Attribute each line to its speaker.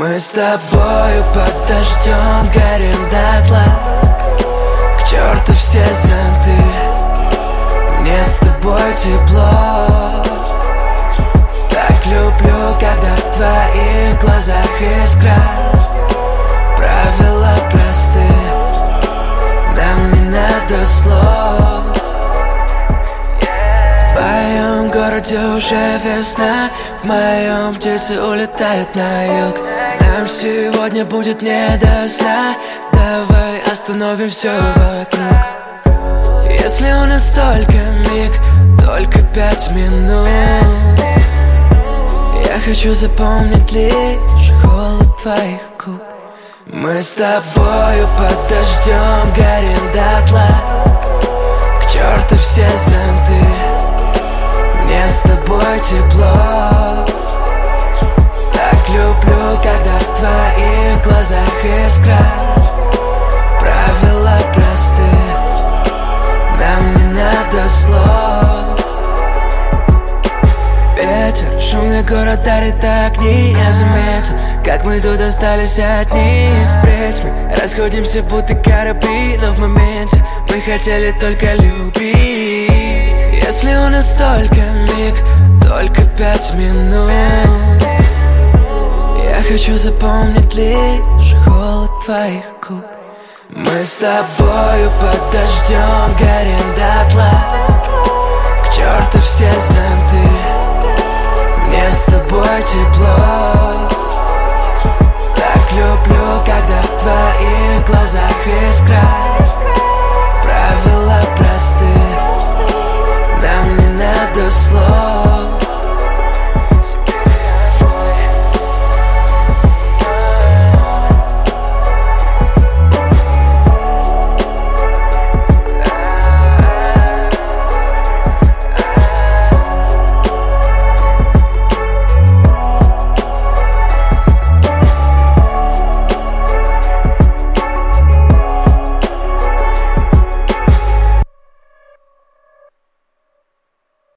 Speaker 1: Мы с тобою под дождем горим дотла. К черту все зонты, мне с тобой тепло. Так люблю, когда в твоих глазах искра. Правила просты, нам не надо слов. В твоем городе уже весна, в моем птицы улетают на юг. Нам сегодня будет не до сна, давай остановим все вокруг. Если у нас только миг, только 5 минут, я хочу запомнить лишь холод твоих губ. Мы с тобою под дождем горим дотла. К черту все зонты, мне с тобой тепло. Так люблю, когда в твоих глазах искра. Правила просты, нам не надо слов. Ветер, шумный город дарит огни. Я заметил, как мы тут остались одни. Впредь мы расходимся, будто корабли, но в моменте мы хотели только любить. Если у нас только миг, только 5 минут, я хочу запомнить лишь холод твоих губ. Мы с тобою под дождем горим дотла. К черту все зонты, мне с тобой тепло. Так люблю, когда в твоих глазах искра.